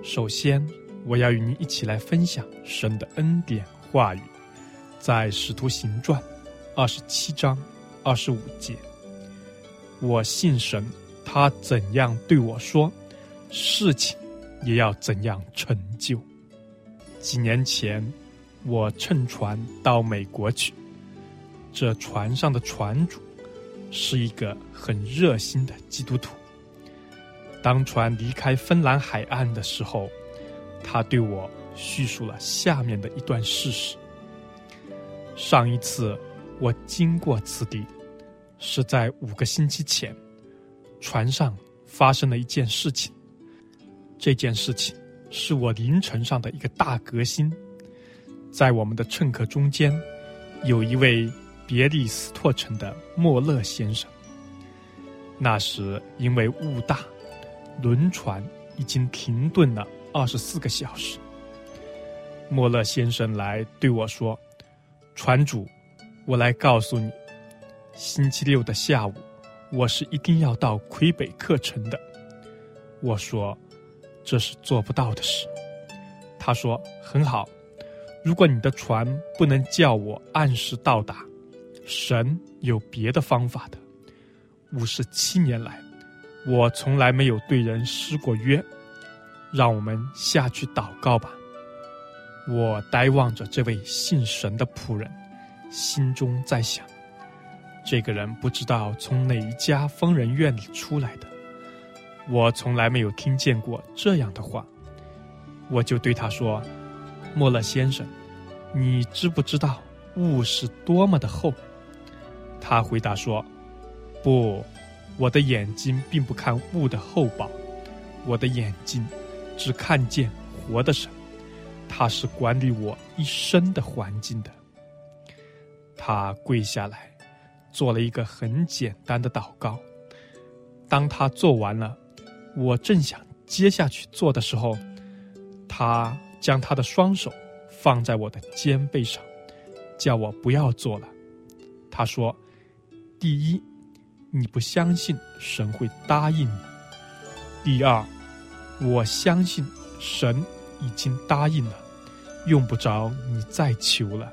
首先，我要与你一起来分享神的恩典话语，在使徒行传27章25节。我信神，他怎样对我说，事情也要怎样成就。几年前，我乘船到美国去，这船上的船主是一个很热心的基督徒。当船离开芬兰海岸的时候，他对我叙述了下面的一段事实。上一次我经过此地，是在5个星期前，船上发生了一件事情。这件事情是我凌晨上的一个大革新。在我们的乘客中间，有一位别利斯托城的莫勒先生。那时因为雾大，轮船已经停顿了24个小时。莫勒先生来对我说，船主，我来告诉你，星期六的下午，我是一定要到魁北克城的。我说，这是做不到的事。他说，很好，如果你的船不能叫我按时到达，神有别的方法的。57年来，我从来没有对人失过约，让我们下去祷告吧。我呆望着这位信神的仆人，心中在想，这个人不知道从哪一家疯人院里出来的，我从来没有听见过这样的话。我就对他说，莫勒先生，你知不知道雾是多么的厚？他回答说，不，我的眼睛并不看雾的厚薄，我的眼睛只看见活的神，他是管理我一生的环境的。他跪下来做了一个很简单的祷告。当他做完了，我正想接下去做的时候，他将他的双手放在我的肩背上，叫我不要做了。他说，第一，你不相信神会答应你；第二，我相信神已经答应了，用不着你再求了。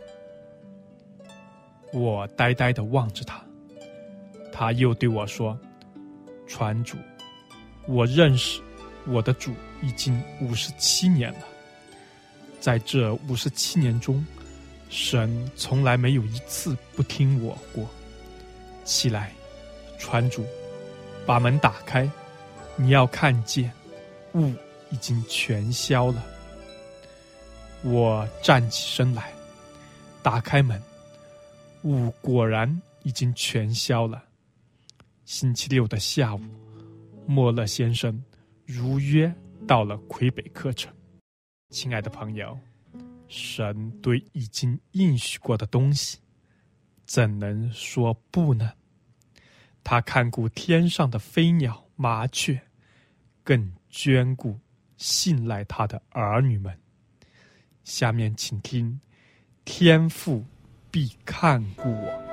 我呆呆地望着他，他又对我说，船主，我认识我的主已经57年了，在这57年中，神从来没有一次不听我过。起来，船主，把门打开，你要看见雾已经全消了。我站起身来，打开门，雾果然已经全消了。星期六的下午，莫勒先生如约到了魁北克城。亲爱的朋友，神对已经应许过的东西，怎能说不呢？他看顾天上的飞鸟麻雀，更眷顾信赖他的儿女们。下面请听，天父必看顾我。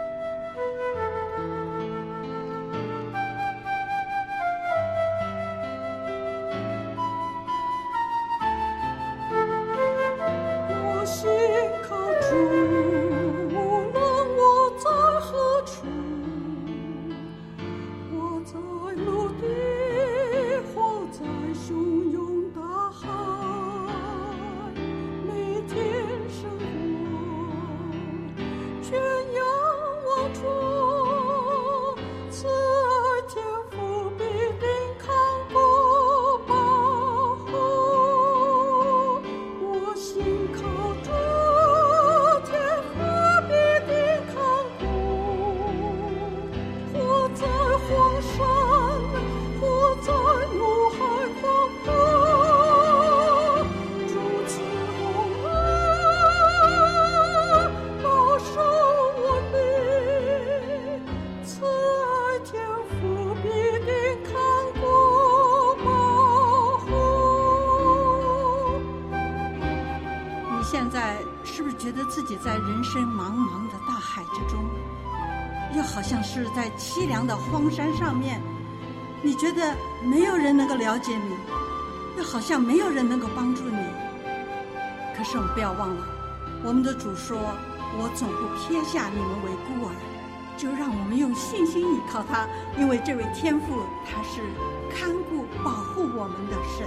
自己在人生茫茫的大海之中，又好像是在凄凉的荒山上面，你觉得没有人能够了解你，又好像没有人能够帮助你。可是我们不要忘了，我们的主说，我总不撇下你们为孤儿。就让我们用信心依靠他，因为这位天父他是看顾保护我们的神。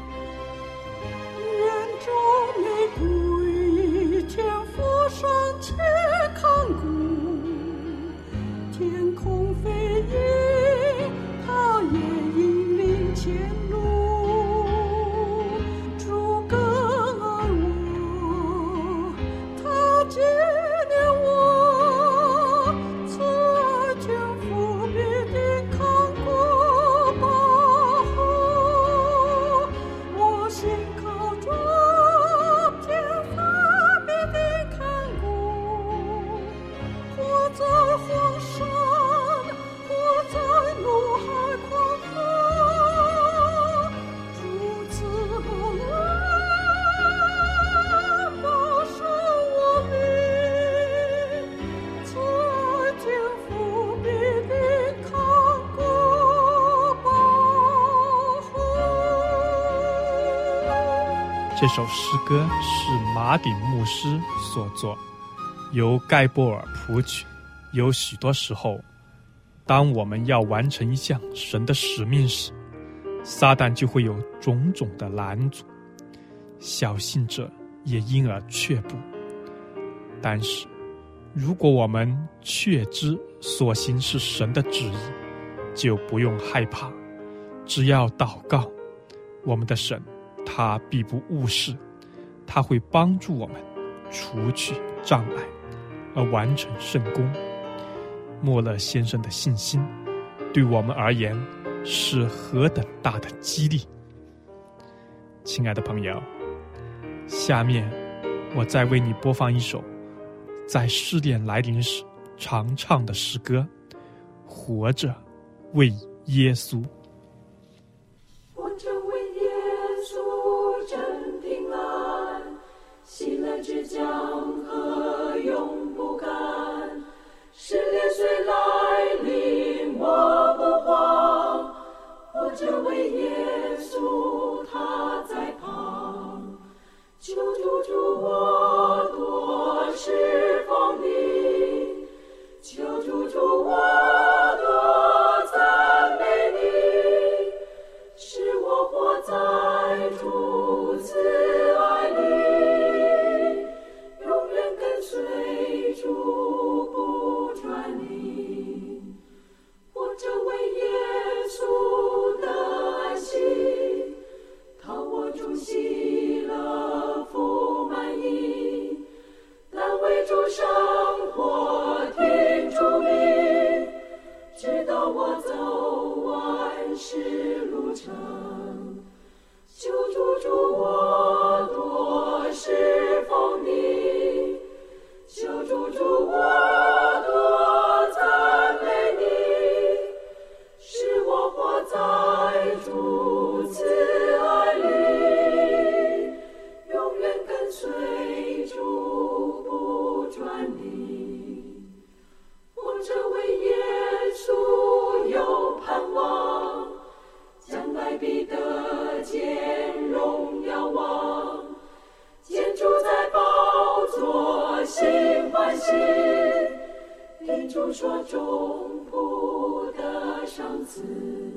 愿众玫瑰天父尚且看顾，天空飞鹰他也引领前路。主更爱我，他纪念我， 这首诗歌是马鼎牧师所作，由盖波尔谱曲。有许多时候，当我们要完成一项神的使命时，撒旦就会有种种的拦阻，小信者也因而却步。但是如果我们确知所行是神的旨意，就不用害怕，只要祷告，我们的神他必不误事，他会帮助我们除去障碍，而完成圣功。莫勒先生的信心对我们而言是何等大的激励。亲爱的朋友，下面我再为你播放一首在试炼来临时常唱的诗歌，活着为耶稣。 活着为耶稣真平安，喜乐之江河永不干。试炼虽来临我不慌，活着为耶稣他在旁。求主我多侍奉你，求主我多赞美你，使我活在主慈爱里，永远跟随主不转离。活着为耶稣的安息，讨我主喜乐福满意，但为主生活听主命，直到我走完世路程。求主我多侍奉你，求主我多赞美你，使我活在主慈爱里，永远跟随主不转离。活着为耶稣有盼望，将来必得见荣耀望，见主在宝座心欢喜，听主说众仆的赏赐。